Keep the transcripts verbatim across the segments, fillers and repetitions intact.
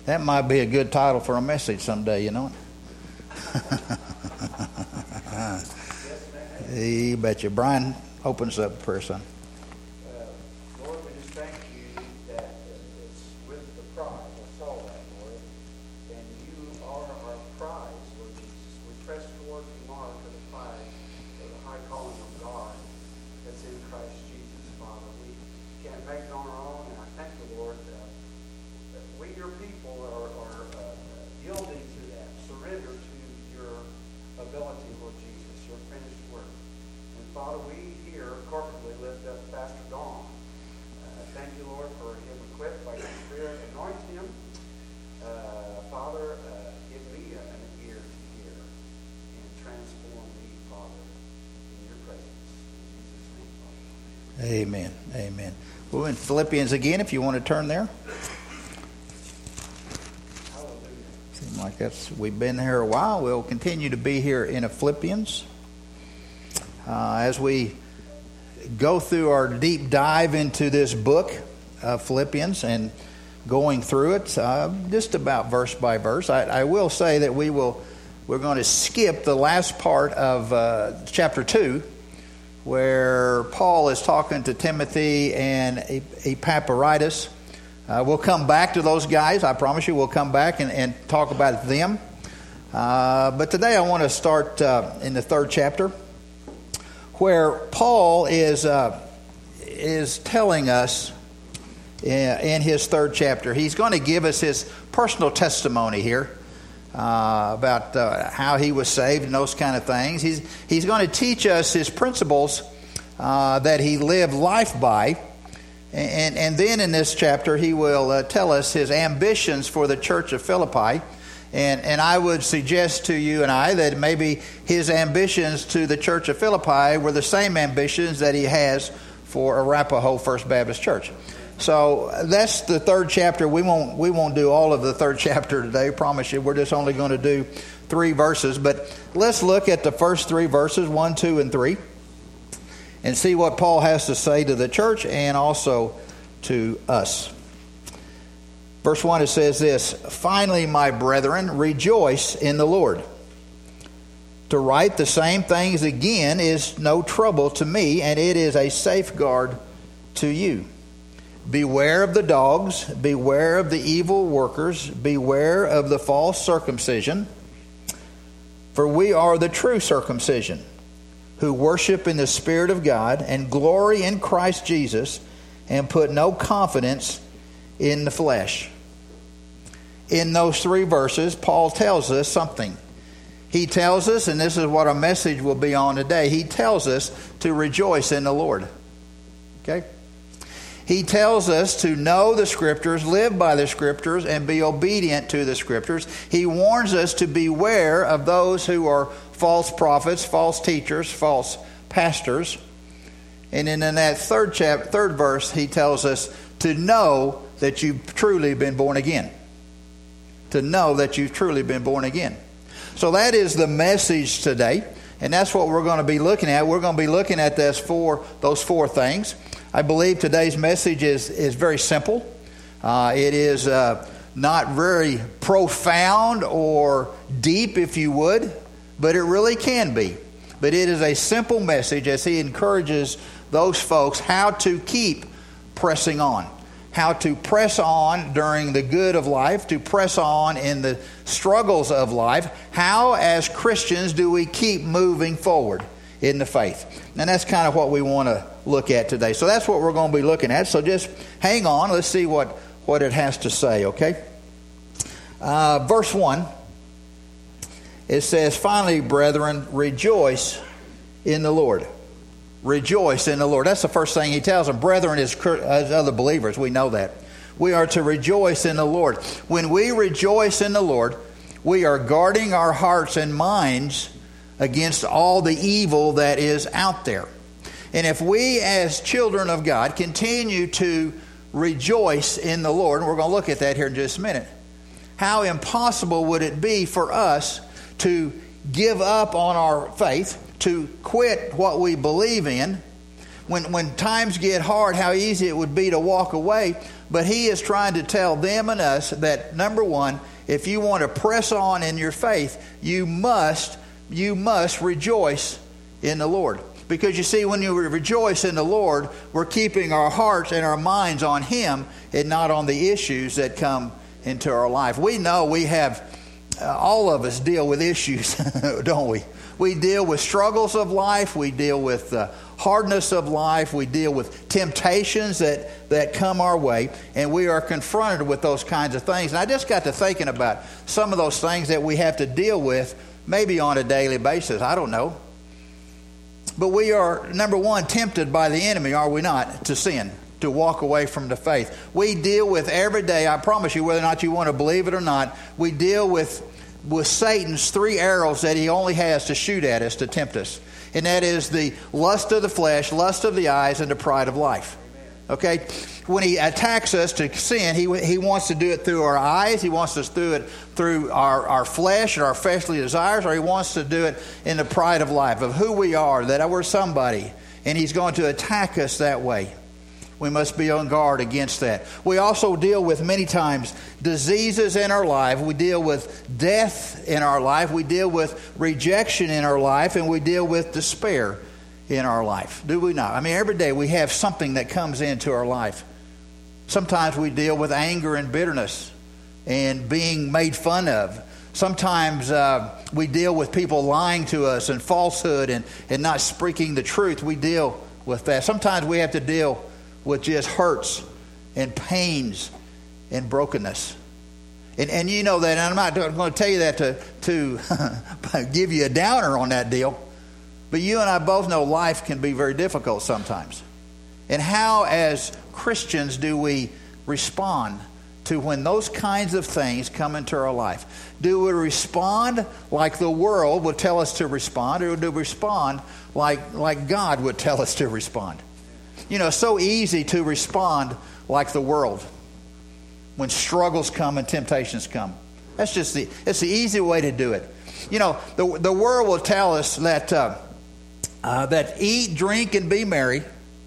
That might be a good title for a message someday, you know. You betcha. Brian, open us up prayer, son. Uh, Lord, we just thank you that it's with the prize. I saw that, Lord. And you are our prize, Lord Jesus. We press toward the mark of the prize of the high calling of God that's in Christ Jesus, Father. We can't make it on our own, and I thank you, Lord, uh, that we, your people, are, are uh, yielding to that, surrender to your ability, Lord Jesus, your finished work. And Father, we here corporately lift up Pastor Dawn. Uh, thank you, Lord, for him equipped by your Spirit. Anoint him. Uh, Father, uh, give me an ear to hear and transform me, Father, in your presence. In Jesus' name, Father. Amen. Amen. We're in Philippians again, if you want to turn there. Hallelujah. Seems like that's we've been here a while. We'll continue to be here in Philippians. Uh, as we go through our deep dive into this book of Philippians and going through it, uh, just about verse by verse, I, I will say that we will we're going to skip the last part of uh, chapter two, where Paul is talking to Timothy and Epaphroditus. Uh, we'll come back to those guys. I promise you, we'll come back and, and talk about them. Uh, but today I want to start uh, in the third chapter, where Paul is uh, is telling us in, in his third chapter. He's going to give us his personal testimony here uh, about uh, how he was saved and those kind of things. He's he's going to teach us his principles uh, that he lived life by, and and then in this chapter he will uh, tell us his ambitions for the church of Philippi. And and I would suggest to you and I that maybe his ambitions to the church of Philippi were the same ambitions that he has for Arapahoe First Baptist Church. So that's the third chapter. We won't we won't do all of the third chapter today. I promise you. We're just only going to do three verses. But let's look at the first three verses, one, two, and three, and see what Paul has to say to the church and also to us. Verse one, it says this: "Finally, my brethren, rejoice in the Lord. To write the same things again is no trouble to me, and it is a safeguard to you. Beware of the dogs, beware of the evil workers, beware of the false circumcision. For we are the true circumcision, who worship in the Spirit of God and glory in Christ Jesus, and put no confidence in the flesh." In those three verses, Paul tells us something. He tells us, and this is what our message will be on today, he tells us to rejoice in the Lord. Okay? He tells us to know the Scriptures, live by the Scriptures, and be obedient to the Scriptures. He warns us to beware of those who are false prophets, false teachers, false pastors. And then in that third chapter, third verse, he tells us to know that you've truly been born again. To know that you've truly been born again. So that is the message today, and that's what we're going to be looking at. We're going to be looking at those four, those four things. I believe today's message is, is very simple. Uh, it is uh, not very profound or deep, if you would, but it really can be. But it is a simple message as he encourages those folks how to keep pressing on. How to press on during the good of life, to press on in the struggles of life. How, as Christians, do we keep moving forward in the faith? And that's kind of what we want to look at today. So that's what we're going to be looking at. So just hang on. Let's see what, what it has to say, okay? Uh, verse one, it says, "Finally, brethren, rejoice in the Lord." Rejoice in the Lord. That's the first thing he tells them. Brethren, as, as other believers, we know that. We are to rejoice in the Lord. When we rejoice in the Lord, we are guarding our hearts and minds against all the evil that is out there. And if we as children of God continue to rejoice in the Lord, and we're going to look at that here in just a minute, how impossible would it be for us to give up on our faith, to quit what we believe in, when, when times get hard, how easy it would be to walk away. But he is trying to tell them and us that, number one, if you want to press on in your faith, you must, you must rejoice in the Lord. Because you see, when you rejoice in the Lord, we're keeping our hearts and our minds on Him and not on the issues that come into our life. We know we have, uh, all of us deal with issues, don't we? We deal with struggles of life. We deal with the hardness of life. We deal with temptations that, that come our way. And we are confronted with those kinds of things. And I just got to thinking about some of those things that we have to deal with maybe on a daily basis. I don't know. But we are, number one, tempted by the enemy, are we not, to sin, to walk away from the faith. We deal with every day, I promise you, whether or not you want to believe it or not, we deal with, with Satan's three arrows that he only has to shoot at us to tempt us. And that is the lust of the flesh, lust of the eyes, and the pride of life. Okay? When he attacks us to sin, he he wants to do it through our eyes. He wants us to do it through our, our flesh and our fleshly desires, or he wants to do it in the pride of life, of who we are, that we're somebody. And he's going to attack us that way. We must be on guard against that. We also deal with, many times, diseases in our life. We deal with death in our life. We deal with rejection in our life. And we deal with despair in our life. Do we not? I mean, every day we have something that comes into our life. Sometimes we deal with anger and bitterness and being made fun of. Sometimes uh, we deal with people lying to us and falsehood and, and not speaking the truth. We deal with that. Sometimes we have to deal with just hurts and pains and brokenness. And, and you know that, and I'm not going to tell you that to, to give you a downer on that deal. But you and I both know life can be very difficult sometimes. And how, as Christians, do we respond to when those kinds of things come into our life? Do we respond like the world would tell us to respond, or do we respond like, like God would tell us to respond? You know, it's so easy to respond like the world when struggles come and temptations come. That's just the, it's the easy way to do it. You know, the, the world will tell us that... Uh, Uh, that eat, drink, and be merry,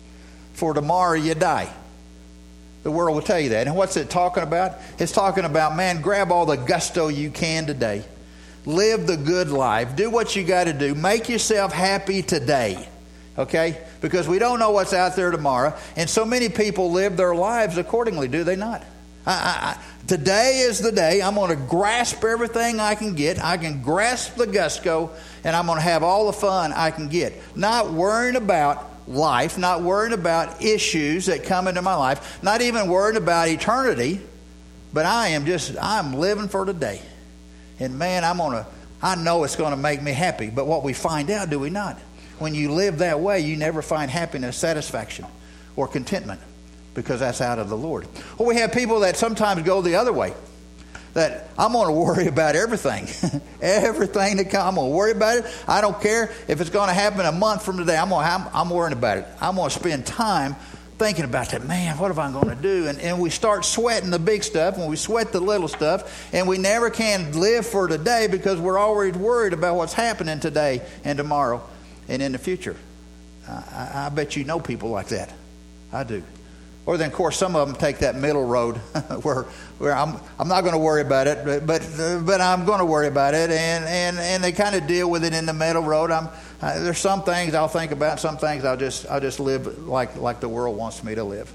for tomorrow you die. The world will tell you that. And what's it talking about? It's talking about, man, grab all the gusto you can today. Live the good life. Do what you got to do. Make yourself happy today. Okay? Because we don't know what's out there tomorrow. And so many people live their lives accordingly, do they not? I, I, I, today is the day. I'm going to grasp everything I can get. I can grasp the gusto, and I'm going to have all the fun I can get. Not worrying about life, not worrying about issues that come into my life, not even worrying about eternity, but I am just, I'm living for today. And man, I'm going to, I know it's going to make me happy. But what we find out, do we not? When you live that way, you never find happiness, satisfaction, or contentment, because that's out of the Lord. Or we have people that sometimes go the other way. That I'm going to worry about everything. Everything that comes, I'm going to worry about it. I don't care if it's going to happen a month from today. I'm, going to, I'm, I'm worrying about it. I'm going to spend time thinking about that. Man, what am I going to do? And, and we start sweating the big stuff, and we sweat the little stuff, and we never can live for today because we're already worried about what's happening today and tomorrow and in the future. Uh, I, I bet you know people like that. I do. Or then, of course, some of them take that middle road where where I'm I'm not going to worry about it, but but, but I'm going to worry about it, and, and, and they kind of deal with it in the middle road. I'm uh, there's some things I'll think about, some things I'll just I'll just live like like the world wants me to live.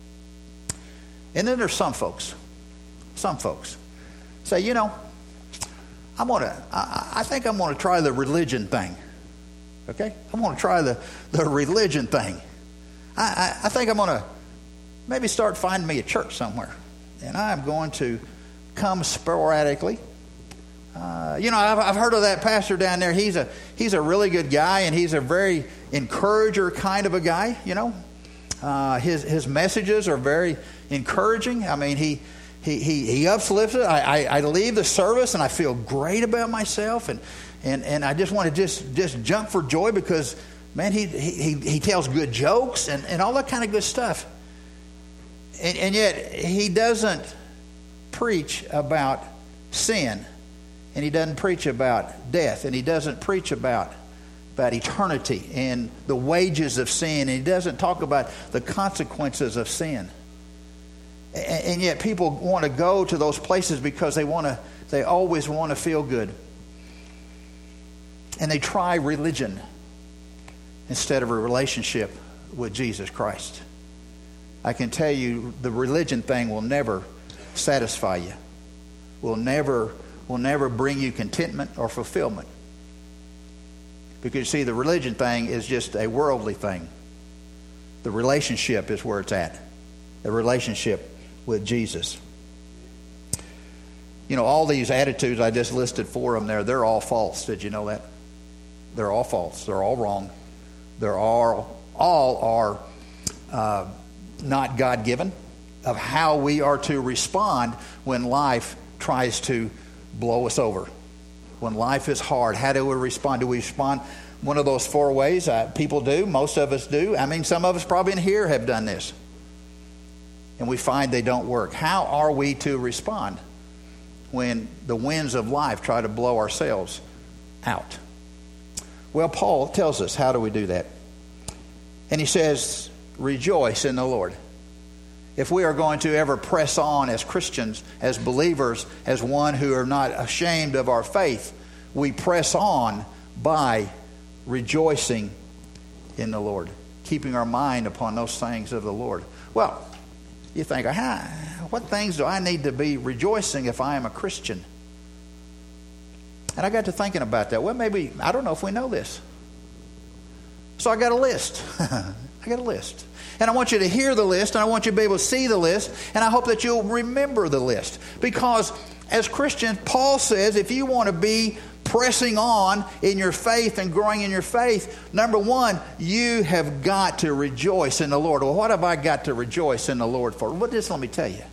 And then there's some folks, some folks say, you know, I'm gonna I, I think I'm going to try the religion thing. Okay, I'm going to try the the religion thing. I I, I think I'm going to. Maybe start finding me a church somewhere. And I'm going to come sporadically. Uh, you know, I've, I've heard of that pastor down there. He's a he's a really good guy, and he's a very encourager kind of a guy, you know. Uh, his his messages are very encouraging. I mean, he he he, he uplifts it. I, I, I leave the service, and I feel great about myself. And, and, and I just want to just, just jump for joy because, man, he, he, he tells good jokes and, and all that kind of good stuff. And, and yet, he doesn't preach about sin, and he doesn't preach about death, and he doesn't preach about about eternity and the wages of sin. And he doesn't talk about the consequences of sin. And, and yet people want to go to those places because they want to, they always want to feel good. And they try religion instead of a relationship with Jesus Christ. I can tell you the religion thing will never satisfy you. Will never, will never bring you contentment or fulfillment. Because you see, the religion thing is just a worldly thing. The relationship is where it's at. The relationship with Jesus. You know, all these attitudes I just listed for them there, they're all false. Did you know that? They're all false. They're all wrong. They're all, all are uh, not God-given of how we are to respond when life tries to blow us over. When life is hard, how do we respond? Do we respond one of those four ways? Uh, people do. Most of us do. I mean, some of us probably in here have done this. And we find they don't work. How are we to respond when the winds of life try to blow ourselves out? Well, Paul tells us how do we do that. And he says, rejoice in the Lord. If we are going to ever press on as Christians, as believers, as one who are not ashamed of our faith, we press on by rejoicing in the Lord, keeping our mind upon those things of the Lord. Well, you think, what things do I need to be rejoicing if I am a Christian? And I got to thinking about that. Well, maybe, I don't know if we know this. So I got a list. I got a list. And I want you to hear the list, and I want you to be able to see the list, and I hope that you'll remember the list. Because as Christians, Paul says if you want to be pressing on in your faith and growing in your faith, number one, you have got to rejoice in the Lord. Well, what have I got to rejoice in the Lord for? Well, just let me tell you.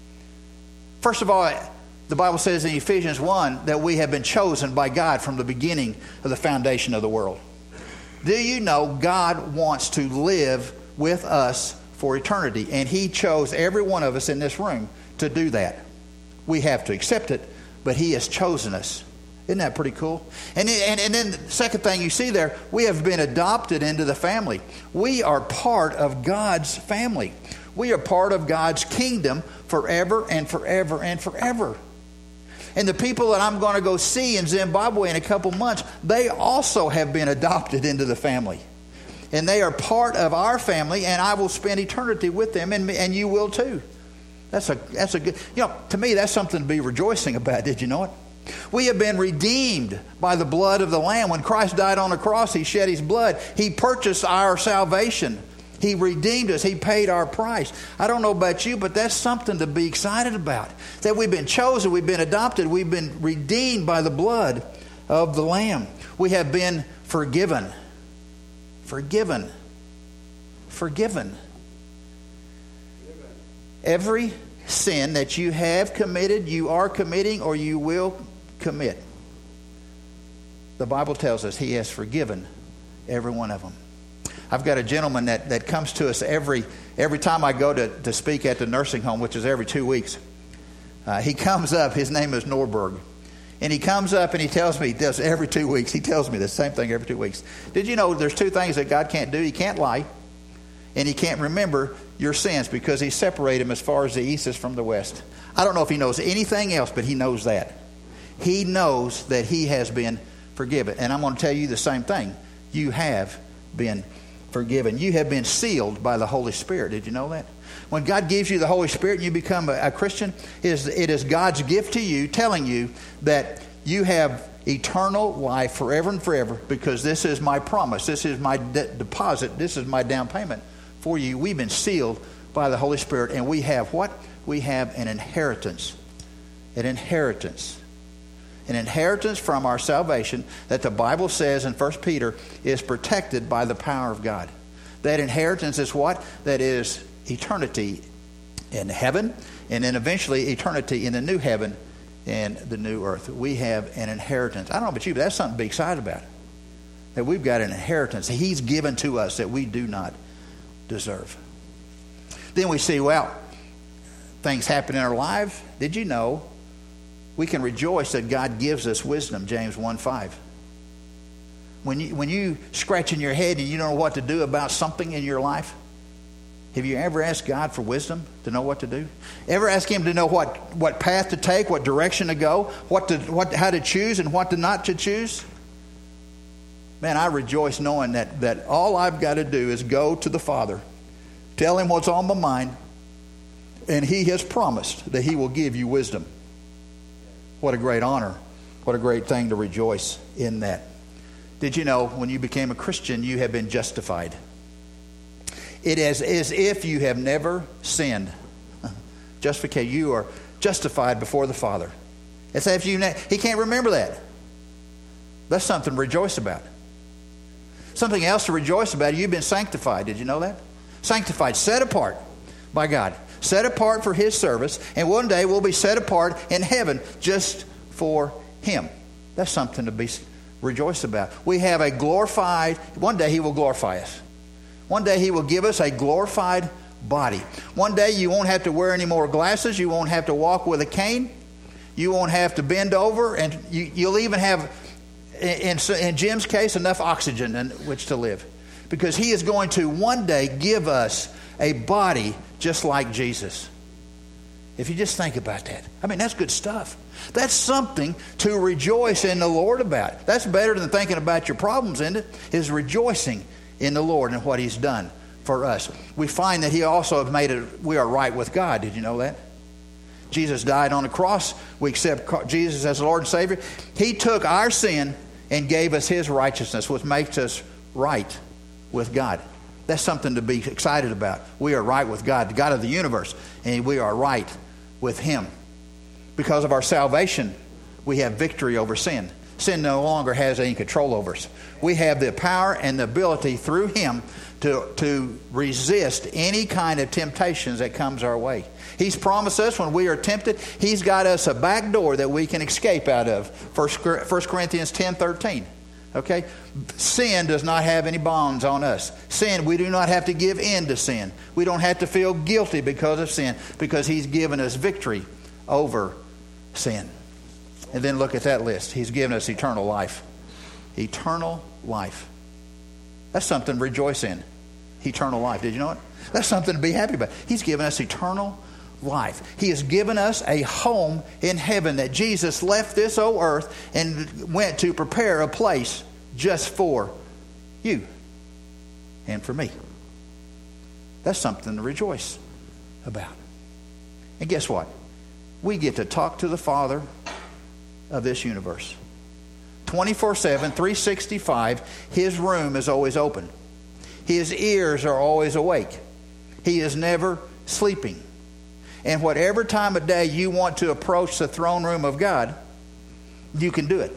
First of all, the Bible says in Ephesians one that we have been chosen by God from the beginning of the foundation of the world. Do you know God wants to live with us for eternity? And He chose every one of us in this room to do that. We have to accept it, but He has chosen us. Isn't that pretty cool? And, and, and then the second thing you see there, we have been adopted into the family. We are part of God's family. We are part of God's kingdom forever and forever and forever. And the people that I'm going to go see in Zimbabwe in a couple months, they also have been adopted into the family. And they are part of our family, and I will spend eternity with them, and, and you will too. That's a, that's a good, you know, to me, that's something to be rejoicing about. Did you know it? We have been redeemed by the blood of the Lamb. When Christ died on the cross, He shed His blood. He purchased our salvation. He redeemed us. He paid our price. I don't know about you, but that's something to be excited about. That we've been chosen, we've been adopted, we've been redeemed by the blood of the Lamb. We have been forgiven. Forgiven. Forgiven. Every sin that you have committed, you are committing, or you will commit, the Bible tells us He has forgiven every one of them. I've got a gentleman that, that comes to us every every time I go to, to speak at the nursing home, which is every two weeks. Uh, he comes up, his name is Norberg. And he comes up and he tells me, he does every two weeks, he tells me the same thing every two weeks. Did you know there's two things that God can't do? He can't lie, and He can't remember your sins because He separated them as far as the east is from the west. I don't know if He knows anything else, but He knows that. He knows that He has been forgiven. And I'm going to tell you the same thing. You have been forgiven. You have been sealed by the Holy Spirit. Did you know that? When God gives you the Holy Spirit and you become a, a Christian, it is, it is God's gift to you, telling you that you have eternal life forever and forever, because this is my promise. This is my de- deposit. This is my down payment for you. We've been sealed by the Holy Spirit, and we have what? We have an inheritance. An inheritance. An inheritance from our salvation that the Bible says in First Peter is protected by the power of God. That inheritance is what? That is eternity in heaven, and then eventually eternity in the new heaven and the new earth. We have an inheritance. I don't know about you, but that's something to be excited about. That we've got an inheritance He's given to us that we do not deserve. Then we see, well, things happen in our life. Did you know we can rejoice that God gives us wisdom, James one five. When you, when you scratching your head and you don't know what to do about something in your life, have you ever asked God for wisdom to know what to do? Ever ask Him to know what, what path to take, what direction to go, what to what how to choose and what to not to choose? Man, I rejoice knowing that, that all I've got to do is go to the Father, tell Him what's on my mind, and He has promised that He will give you wisdom. What a great honor. What a great thing to rejoice in that. Did you know when you became a Christian, you have been justified? It is as if you have never sinned. Justification. You are justified before the Father. It's as if you ne- He can't remember that. That's something to rejoice about. Something else to rejoice about. You've been sanctified. Did you know that? Sanctified, set apart by God. Set apart for His service. And one day we'll be set apart in heaven just for Him. That's something to be rejoiced about. We have a glorified, one day He will glorify us. One day He will give us a glorified body. One day you won't have to wear any more glasses. You won't have to walk with a cane. You won't have to bend over. And you, you'll even have, in, in Jim's case, enough oxygen in which to live. Because He is going to one day give us a body just like Jesus. If you just think about that. I mean, that's good stuff. That's something to rejoice in the Lord about. That's better than thinking about your problems, isn't it? Is rejoicing in the Lord and what He's done for us. We find that He also has made it, we are right with God. Did you know that? Jesus died on the cross. We accept Jesus as Lord and Savior. He took our sin and gave us His righteousness, which makes us right with God. That's something to be excited about. We are right with God, the God of the universe, and we are right with Him. Because of our salvation, we have victory over sin. Sin no longer has any control over us. We have the power and the ability through Him to, to resist any kind of temptations that comes our way. He's promised us when we are tempted, He's got us a back door that we can escape out of. First Corinthians ten thirteen. Okay? Sin does not have any bonds on us. Sin, we do not have to give in to sin. We don't have to feel guilty because of sin, because He's given us victory over sin. And then look at that list. He's given us eternal life. Eternal life. That's something to rejoice in. Eternal life. Did you know it? That's something to be happy about. He's given us eternal life. He has given us a home in heaven, that Jesus left this old earth and went to prepare a place just for you and for me. That's something to rejoice about. And guess what? We get to talk to the Father of this universe. twenty-four seven, three sixty-five, His room is always open. His ears are always awake. He is never sleeping. And whatever time of day you want to approach the throne room of God, you can do it.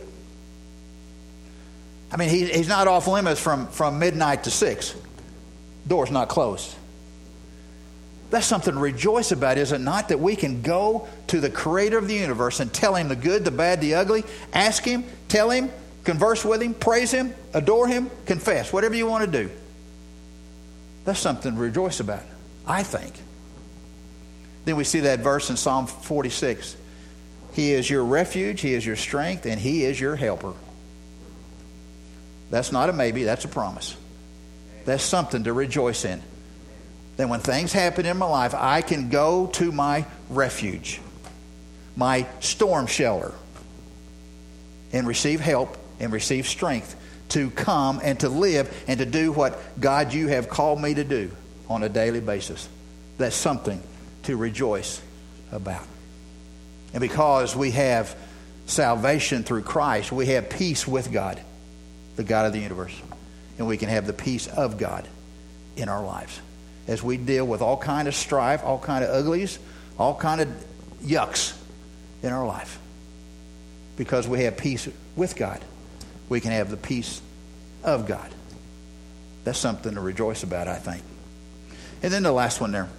I mean, he, He's not off limits from, from midnight to six. Door's not closed. That's something to rejoice about, is it not? That we can go to the Creator of the universe and tell Him the good, the bad, the ugly. Ask Him, tell Him, converse with Him, praise Him, adore Him, confess. Whatever you want to do. That's something to rejoice about, I think. Then we see that verse in Psalm forty-six. He is your refuge, He is your strength, and He is your helper. That's not a maybe, that's a promise. That's something to rejoice in. Then when things happen in my life, I can go to my refuge, my storm shelter, and receive help and receive strength to come and to live and to do what, God, you have called me to do on a daily basis. That's something to rejoice about. And because we have salvation through Christ, we have peace with God, the God of the universe. And we can have the peace of God in our lives. As we deal with all kind of strife, all kind of uglies, all kind of yucks in our life. Because we have peace with God, we can have the peace of God. That's something to rejoice about, I think. And then the last one there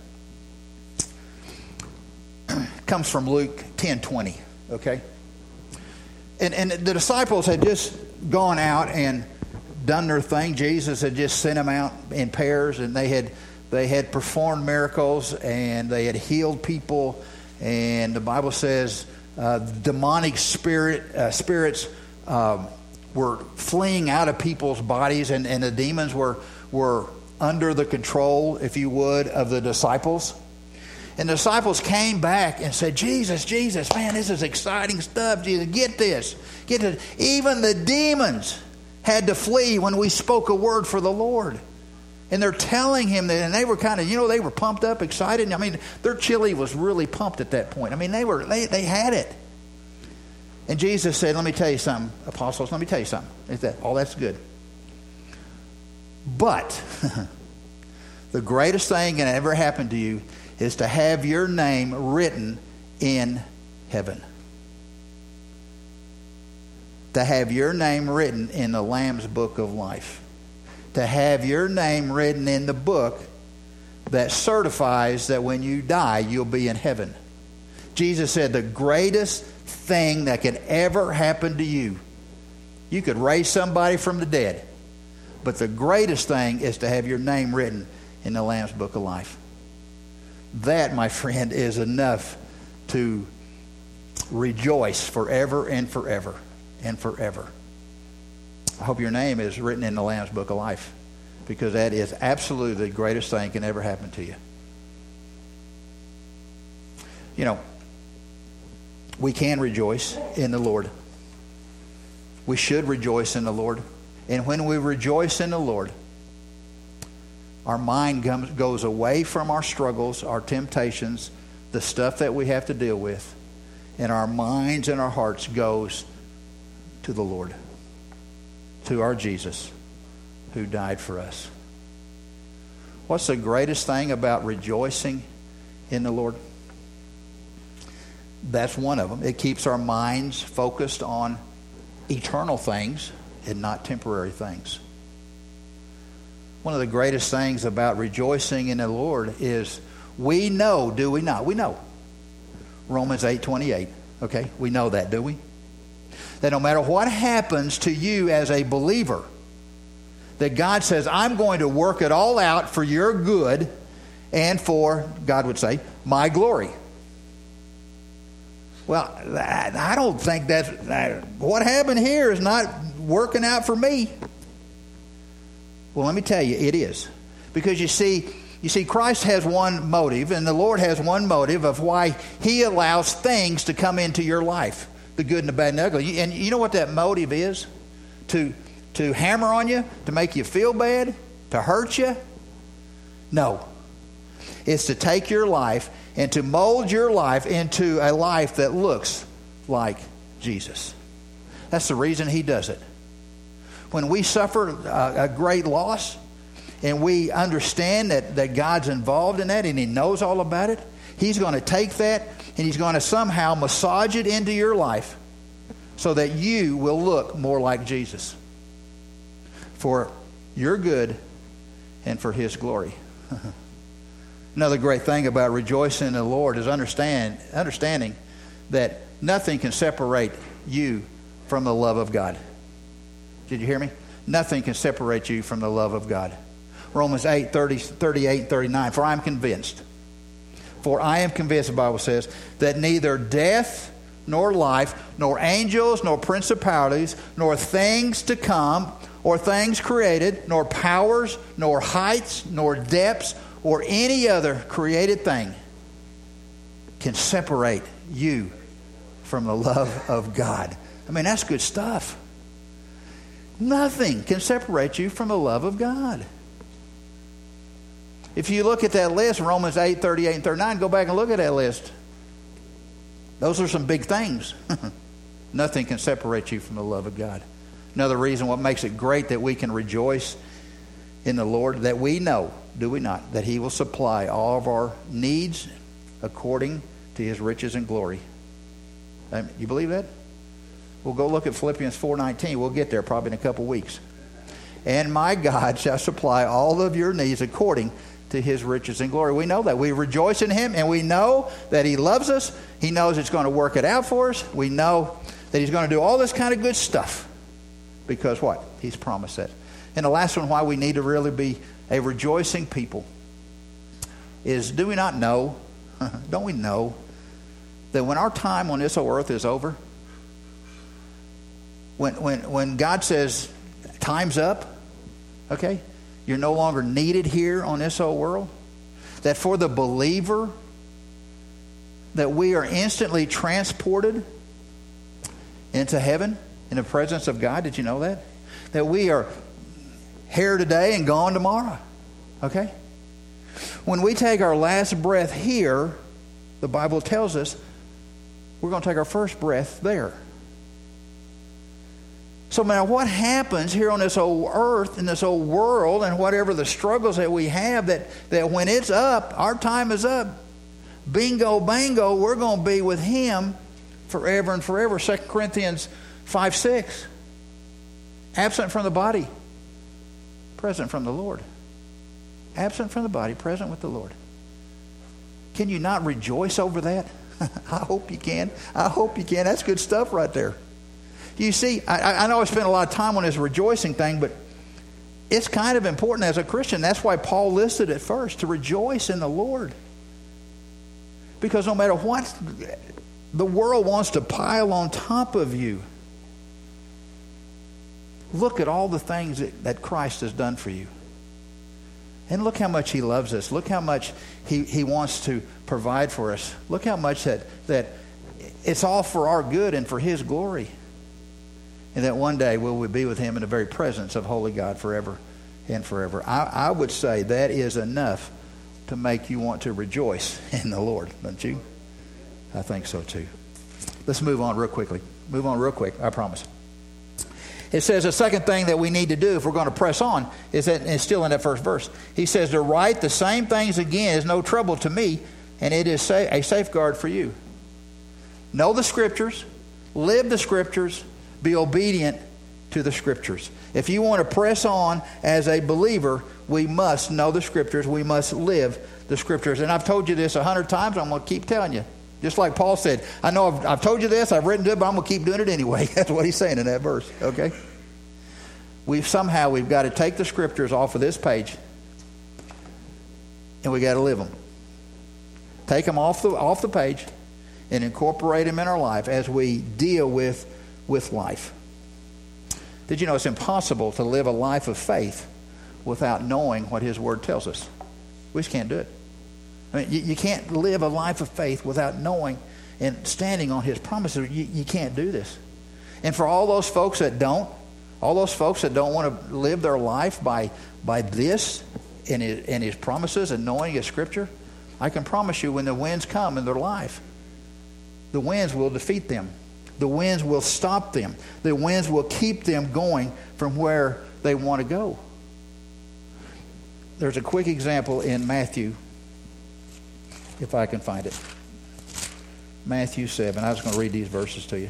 comes from Luke ten twenty, okay? And, and the disciples had just gone out and done their thing. Jesus had just sent them out in pairs, and they had They had performed miracles, and they had healed people. And the Bible says uh, demonic spirit uh, spirits um, were fleeing out of people's bodies, and, and the demons were, were under the control, if you would, of the disciples. And the disciples came back and said, Jesus, Jesus, man, this is exciting stuff. Jesus, get this. Get this. Even the demons had to flee when we spoke a word for the Lord. And they're telling him that, and they were kind of, you know, they were pumped up, excited. I mean, their chili was really pumped at that point. I mean, they were, they, they had it. And Jesus said, let me tell you something, apostles, let me tell you something. Is that, oh, that's good. But the greatest thing that ever happened to you is to have your name written in heaven. To have your name written in the Lamb's book of life. To have your name written in the book that certifies that when you die, you'll be in heaven. Jesus said the greatest thing that could ever happen to you, you could raise somebody from the dead, but the greatest thing is to have your name written in the Lamb's book of life. That, my friend, is enough to rejoice forever and forever and forever. I hope your name is written in the Lamb's book of life, because that is absolutely the greatest thing that can ever happen to you. You know, we can rejoice in the Lord. We should rejoice in the Lord. And when we rejoice in the Lord, our mind comes, goes away from our struggles, our temptations, the stuff that we have to deal with, and our minds and our hearts goes to the Lord, to our Jesus who died for us. What's the greatest thing about rejoicing in the Lord? That's one of them. It keeps our minds focused on eternal things and not temporary things. One of the greatest things about rejoicing in the Lord is we know, do we not? We know. Romans eight twenty-eight. Okay, we know that, do we? That no matter what happens to you as a believer, that God says, I'm going to work it all out for your good and for, God would say, my glory. Well, I don't think that's, what happened here is not working out for me. Well, let me tell you, it is. Because you see, you see, Christ has one motive, and the Lord has one motive of why He allows things to come into your life, the good and the bad and the ugly. And you know what that motive is? To, to hammer on you, to make you feel bad, to hurt you? No. It's to take your life and to mold your life into a life that looks like Jesus. That's the reason He does it. When we suffer a, a great loss and we understand that, that God's involved in that and He knows all about it, He's going to take that and He's going to somehow massage it into your life so that you will look more like Jesus for your good and for His glory. Another great thing about rejoicing in the Lord is understand, understanding that nothing can separate you from the love of God. Did you hear me? Nothing can separate you from the love of God. Romans eight, thirty, thirty-eight, and thirty-nine. For I am convinced, for I am convinced, the Bible says, that neither death nor life, nor angels, nor principalities, nor things to come, or things created, nor powers, nor heights, nor depths, or any other created thing can separate you from the love of God. I mean, that's good stuff. Nothing can separate you from the love of God. If you look at that list, Romans eight, thirty-eight, and thirty-nine, go back and look at that list. Those are some big things. Nothing can separate you from the love of God. Another reason what makes it great that we can rejoice in the Lord, that we know, do we not, that He will supply all of our needs according to His riches and glory. Um, you believe that? We'll go look at Philippians four nineteen. We'll get there probably in a couple weeks. And my God shall supply all of your needs according to His riches and glory. We know that. We rejoice in Him, and we know that He loves us. He knows it's going to work it out for us. We know that He's going to do all this kind of good stuff. Because what? He's promised that. And the last one, why we need to really be a rejoicing people, is do we not know, don't we know, that when our time on this earth is over, When, when, when God says, time's up, okay, you're no longer needed here on this old world, that for the believer, that we are instantly transported into heaven in the presence of God. Did you know that? That we are here today and gone tomorrow. Okay? When we take our last breath here, the Bible tells us we're going to take our first breath there. So no matter what happens here on this old earth, in this old world, and whatever the struggles that we have, that, that when it's up, our time is up. Bingo, bango, we're going to be with Him forever and forever. Second Corinthians five six. Absent from the body, present from the Lord. Absent from the body, present with the Lord. Can you not rejoice over that? I hope you can. I hope you can. That's good stuff right there. You see, I, I know I spent a lot of time on this rejoicing thing, but it's kind of important as a Christian. That's why Paul listed it first, to rejoice in the Lord. Because no matter what the world wants to pile on top of you, look at all the things that, that Christ has done for you. And look how much He loves us. Look how much He, he wants to provide for us. Look how much that, that it's all for our good and for His glory. And that one day we'll be with Him in the very presence of holy God forever and forever. I, I would say that is enough to make you want to rejoice in the Lord, don't you? I think so too. Let's move on real quickly. Move on real quick, I promise. It says the second thing that we need to do if we're going to press on is that, and it's still in that first verse. He says to write the same things again is no trouble to me, and it is a safeguard for you. Know the Scriptures, live the Scriptures, be obedient to the Scriptures. If you want to press on as a believer, we must know the Scriptures. We must live the Scriptures. And I've told you this a hundred times. I'm going to keep telling you. Just like Paul said, I know I've, I've told you this, I've written it, but I'm going to keep doing it anyway. That's what he's saying in that verse. Okay? We've somehow, we've got to take the Scriptures off of this page, and we got to live them. Take them off the off the page and incorporate them in our life as we deal with with life. Did you know it's impossible to live a life of faith without knowing what His Word tells us? We just can't do it. I mean, you, you can't live a life of faith without knowing and standing on His promises. You, you can't do this. And for all those folks that don't, all those folks that don't want to live their life by by this and His, and His promises and knowing His Scripture, I can promise you when the winds come in their life, the winds will defeat them. The winds will stop them. The winds will keep them going from where they want to go. There's a quick example in Matthew, if I can find it. Matthew seven. I was going to read these verses to you.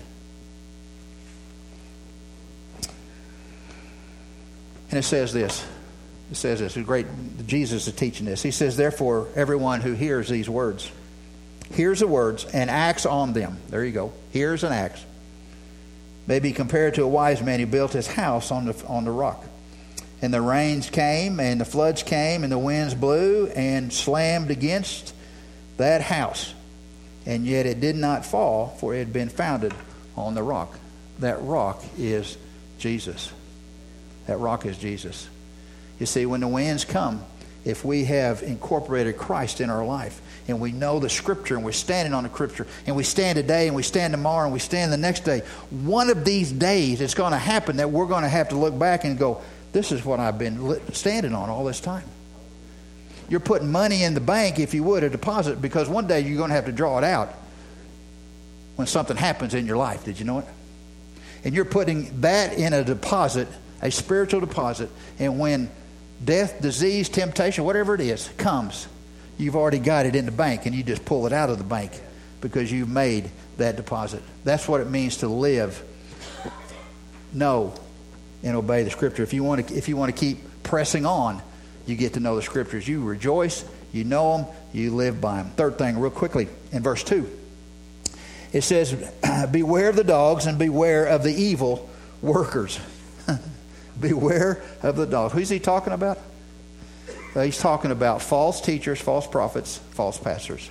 And it says this. It says this. It's great. Jesus is teaching this. He says, therefore, everyone who hears these words, hears the words and acts on them. There you go. Hears and acts. May be compared to a wise man who built his house on the on the rock. And the rains came, and the floods came, and the winds blew and slammed against that house. And yet it did not fall, for it had been founded on the rock. That rock is Jesus. That rock is Jesus. You see, when the winds come, if we have incorporated Christ in our life, and we know the Scripture, and we're standing on the Scripture, and we stand today, and we stand tomorrow, and we stand the next day, one of these days it's going to happen that we're going to have to look back and go, this is what I've been standing on all this time. You're putting money in the bank, if you would, a deposit, because one day you're going to have to draw it out when something happens in your life. Did you know it? And you're putting that in a deposit, a spiritual deposit, and when death, disease, temptation, whatever it is, comes, you've already got it in the bank, and you just pull it out of the bank because you've made that deposit. That's what it means to live, know, and obey the Scripture. If you want to, if you want to keep pressing on, you get to know the Scriptures. You rejoice, you know them, you live by them. Third thing, real quickly, in verse two, it says, beware of the dogs and beware of the evil workers. Beware of the dogs. Who's he talking about? Uh, he's talking about false teachers, false prophets, false pastors.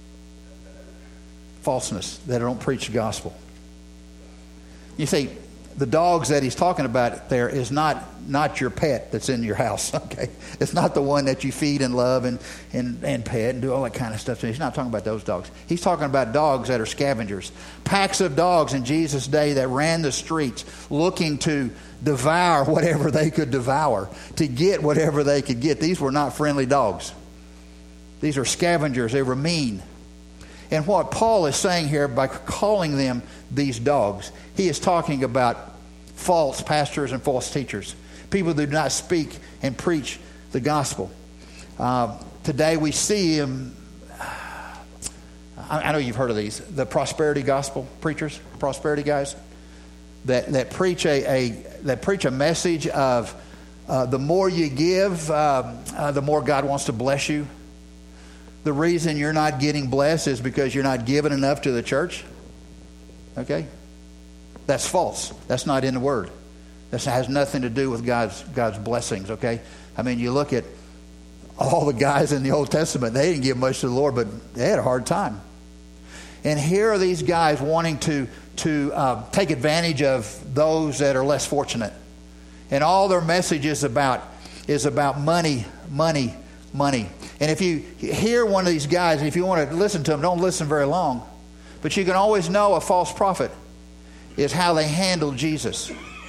Falseness, that don't preach the gospel. You see, the dogs that he's talking about there is not not your pet that's in your house, okay? It's not the one that you feed and love and, and, and pet and do all that kind of stuff. He's not talking about those dogs. He's talking about dogs that are scavengers. Packs of dogs in Jesus' day that ran the streets looking to devour whatever they could devour, to get whatever they could get. These were not friendly dogs. These are scavengers. They were mean. And what Paul is saying here by calling them these dogs, he is talking about false pastors and false teachers, people who do not speak and preach the gospel. Uh, today we see them, I, I know you've heard of these, the prosperity gospel preachers, prosperity guys, that, that preach a, a that preach a message of uh, the more you give, uh, uh, the more God wants to bless you. The reason you're not getting blessed is because you're not giving enough to the church. Okay? That's false. That's not in the Word. That has nothing to do with God's God's blessings, okay? I mean, you look at all the guys in the Old Testament, they didn't give much to the Lord, but they had a hard time. And here are these guys wanting to, to uh, take advantage of those that are less fortunate. And all their message is about, is about money, money, money. And if you hear one of these guys, and if you want to listen to them, don't listen very long. But you can always know a false prophet is how they handle Jesus.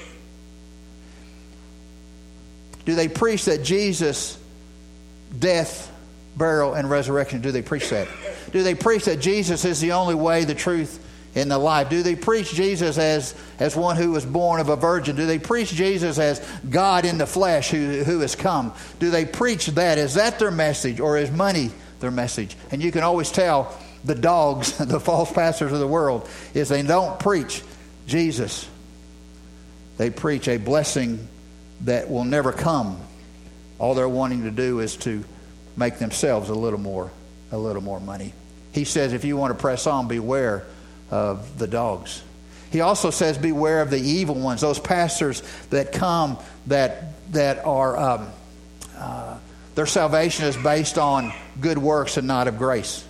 Do they preach that Jesus, death, burial, and resurrection, do they preach that? Do they preach that Jesus is the only way, the truth, and the life? Do they preach Jesus as, as one who was born of a virgin? Do they preach Jesus as God in the flesh who, who has come? Do they preach that? Is that their message, or is money their message? And you can always tell the dogs, the false pastors of the world, is they don't preach Jesus. They preach a blessing that will never come. All they're wanting to do is to make themselves a little more, a little more money. He says, if you want to press on, beware of the dogs. He also says, beware of the evil ones, those pastors that come that that are um, uh, their salvation is based on good works and not of grace.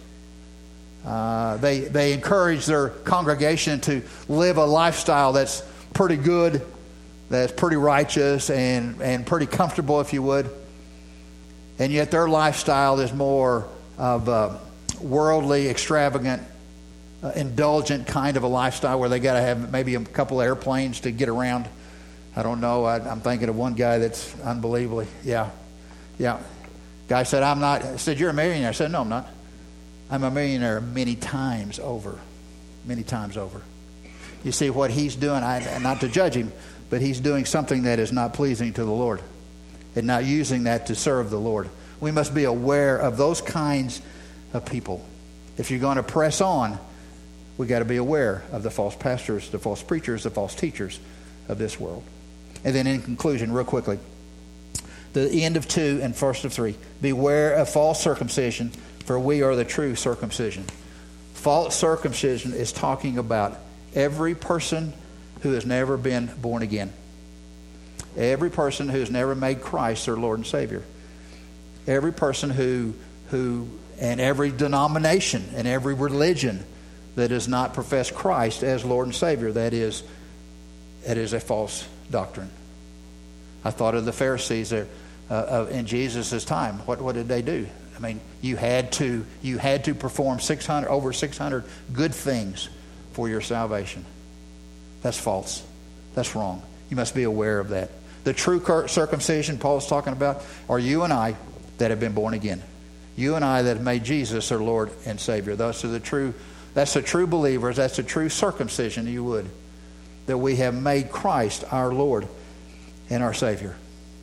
Uh, they they encourage their congregation to live a lifestyle that's pretty good, that's pretty righteous and, and pretty comfortable, if you would. And yet their lifestyle is more of a worldly, extravagant, uh, indulgent kind of a lifestyle where they got to have maybe a couple of airplanes to get around. I don't know. I, I'm thinking of one guy that's unbelievably, yeah, yeah. Guy said, I'm not, I said, you're a millionaire. I said, no, I'm not. I'm a millionaire many times over, many times over. You see what he's doing, I, not to judge him, but he's doing something that is not pleasing to the Lord and not using that to serve the Lord. We must be aware of those kinds of people. If you're going to press on, we got to be aware of the false pastors, the false preachers, the false teachers of this world. And then in conclusion, real quickly, the end of two and first of three, beware of false circumcision, for we are the true circumcision. False circumcision is talking about every person who has never been born again. Every person who has never made Christ their Lord and Savior. Every person who, who, and every denomination and every religion that does not profess Christ as Lord and Savior, that is, that is a false doctrine. I thought of the Pharisees there uh, in Jesus' time. What, what did they do? I mean, you had to you had to perform six hundred over six hundred good things for your salvation. That's false. That's wrong. You must be aware of that. The true circumcision Paul's talking about are you and I that have been born again. You and I that have made Jesus our Lord and Savior. Those are the true. That's the true believers. That's the true circumcision. You would that we have made Christ our Lord and our Savior.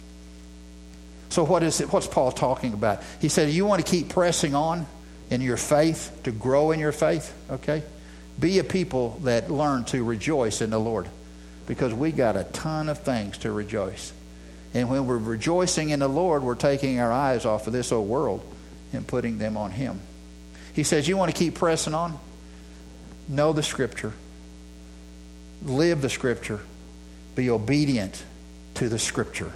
So what is it? What's Paul talking about? He said, you want to keep pressing on in your faith, to grow in your faith, okay? Be a people that learn to rejoice in the Lord, because we got a ton of things to rejoice. And when we're rejoicing in the Lord, we're taking our eyes off of this old world and putting them on Him. He says, you want to keep pressing on? Know the Scripture. Live the Scripture. Be obedient to the Scripture.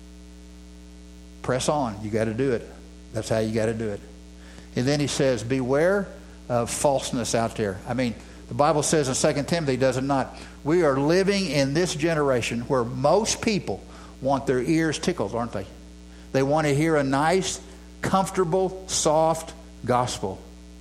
Press on. You got to do it. That's how you got to do it. And then he says, beware of falseness out there. I mean, The Bible says in Second Timothy, does it not? We are living in this generation where most people want their ears tickled, aren't they? They want to hear a nice, comfortable, soft gospel.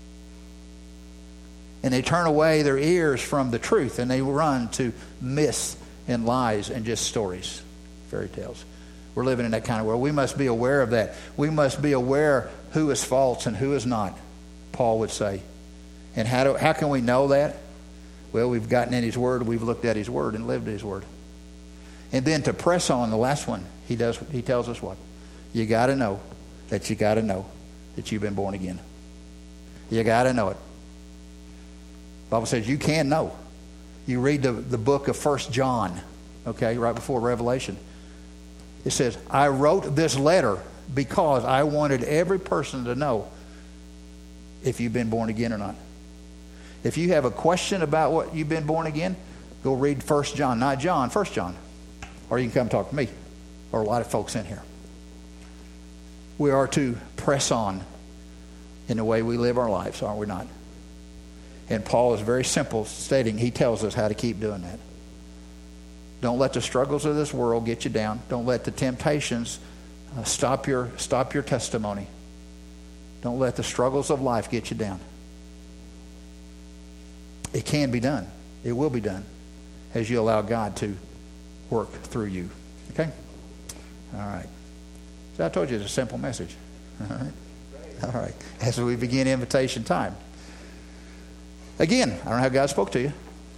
And they turn away their ears from the truth and they run to myths and lies and just stories, fairy tales. We're living in that kind of world. We must be aware of that. We must be aware who is false and who is not, Paul would say. And how do how can we know that? Well, we've gotten in His Word, we've looked at His Word and lived His Word. And then to press on, the last one, he does. He tells us what? You got to know that you got to know that you've been born again. You got to know it. The Bible says you can know. You read the, the book of First John, okay, right before Revelation. It says, I wrote this letter because I wanted every person to know if you've been born again or not. If you have a question about what you've been born again, go read First John, not John, First John. Or you can come talk to me or a lot of folks in here. We are to press on in the way we live our lives, are we not? And Paul is very simple, stating he tells us how to keep doing that. Don't let the struggles of this world get you down. Don't let the temptations uh, stop your stop your testimony. Don't let the struggles of life get you down. It can be done. It will be done as you allow God to work through you. Okay? All right. So I told you it's a simple message. All right. All right. As we begin invitation time. Again, I don't know how God spoke to you.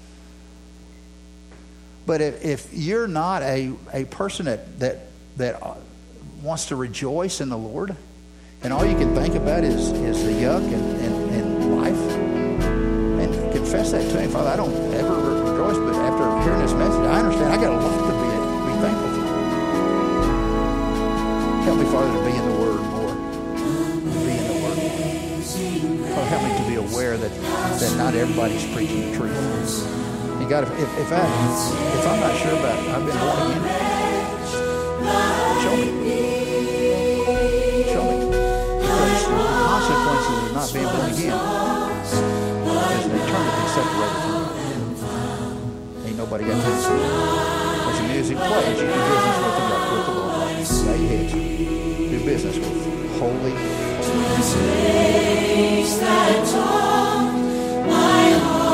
But if, if you're not a, a person that, that, that wants to rejoice in the Lord, and all you can think about is, is the yuck and, and, and life, and confess that to Him, Father, I don't ever rejoice, but after hearing this message, I understand I got a lot to be, be thankful for. Help me, Father, to be in the Word more. Be in the Word more. Father, help me to be aware that, that not everybody's preaching the truth. And God, if, if, I, if I'm not sure about it, I've been born again, show me. Show me. Because the consequences of not being born again is an eternity separated from God. Ain't nobody got time for it. As the music plays, you do business with the God, with the Lord. Bow your heads. Do business with holy, holy.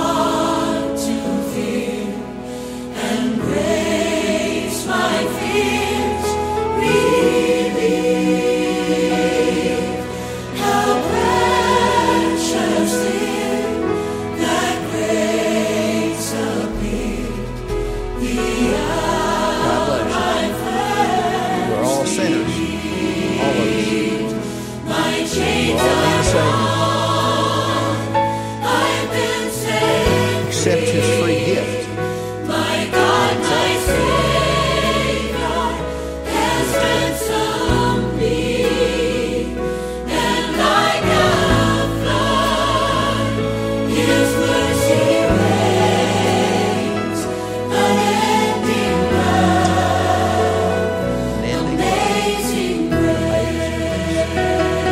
Accept His free gift. My God, my Savior, has ransomed me, and like a flood, His mercy reigns, unending love, amazing grace.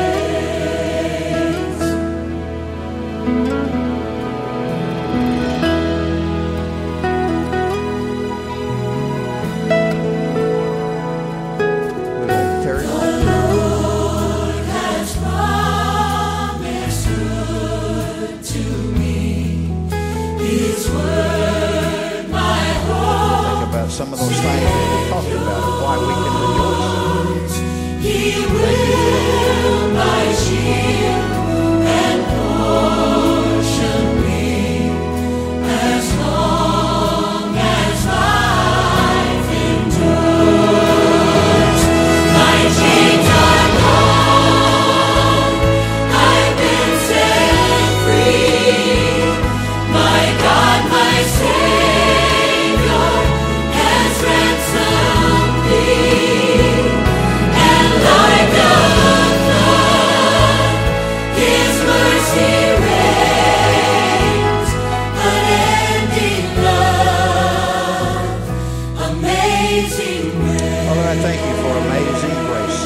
Some of those things that we talked about of why we can rejoice. He will my shield and portion be, as long as life endures. My chains are gone, I've been set free. My God, my Savior, ransom me, and like a flood, His mercy reigns, unending love, amazing grace. Father, I thank you for amazing grace.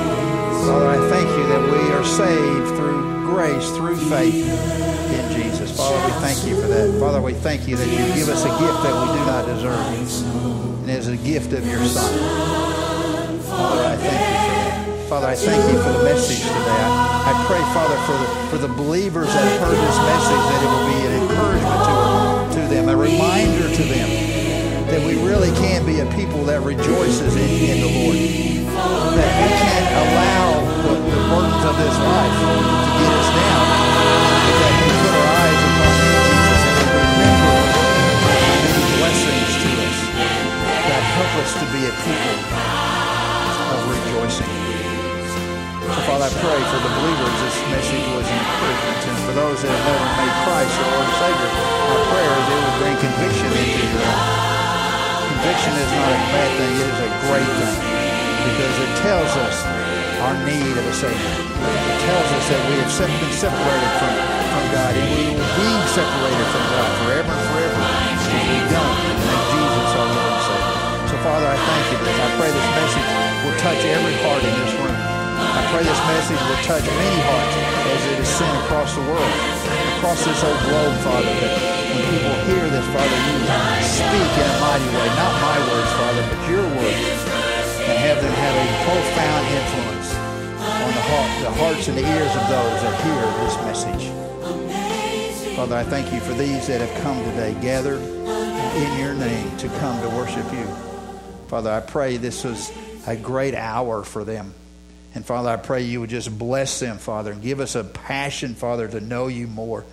Father, I thank you that we are saved through grace, through faith in Jesus. Father, we thank you for that. Father, we thank you that you give us a gift that we do not deserve. And it is a gift of your Son. Father, I thank you for that. Father, I thank you for the message today. I, I pray, Father, for the for the believers that have heard this message, that it will be an encouragement to, to them, a reminder to them that we really can be a people that rejoices in, in the Lord. That we can't allow the, the burdens of this life to get us down. But that we put our eyes upon you, Jesus, and we remember many blessings to us that help us to be a people of rejoicing. So, Father, I pray for the believers this message was an encouragement to them. For those that have never made Christ their Lord and Savior, my prayer is it will bring conviction into your life. Conviction is not a bad thing, it is a great thing, because it tells us our need of a Savior. It tells us that we have been separated from, from God, and we will be separated from God forever and forever if we don't make Jesus our Lord and Savior. So, Father, I thank you that I pray this message will touch every heart in this room. I pray this message will touch many hearts as it is sent across the world, across this old globe, Father, that when people hear this, Father, you speak in a mighty way, not my words, Father, but your words, and have them have a profound influence on the, heart, the hearts and the ears of those that hear this message. Father, I thank you for these that have come today, gathered in your name to come to worship you. Father, I pray this was a great hour for them. And Father, I pray you would just bless them, Father, and give us a passion, Father, to know you more.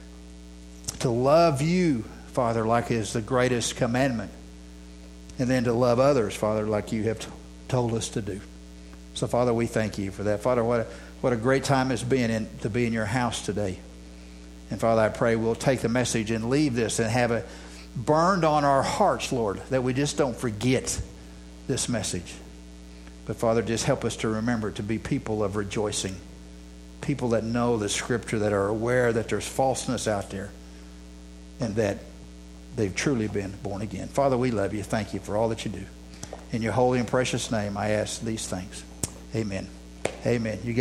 To love you, Father, like is the greatest commandment. And then to love others, Father, like you have t- told us to do. So, Father, we thank you for that. Father, what a, what a great time it's been in, to be in your house today. And Father, I pray we'll take the message and leave this and have it burned on our hearts, Lord, that we just don't forget this message. But Father, just help us to remember to be people of rejoicing. People that know the Scripture, that are aware that there's falseness out there, and that they've truly been born again. Father, we love you. Thank you for all that you do. In your holy and precious name, I ask these things. Amen. Amen. You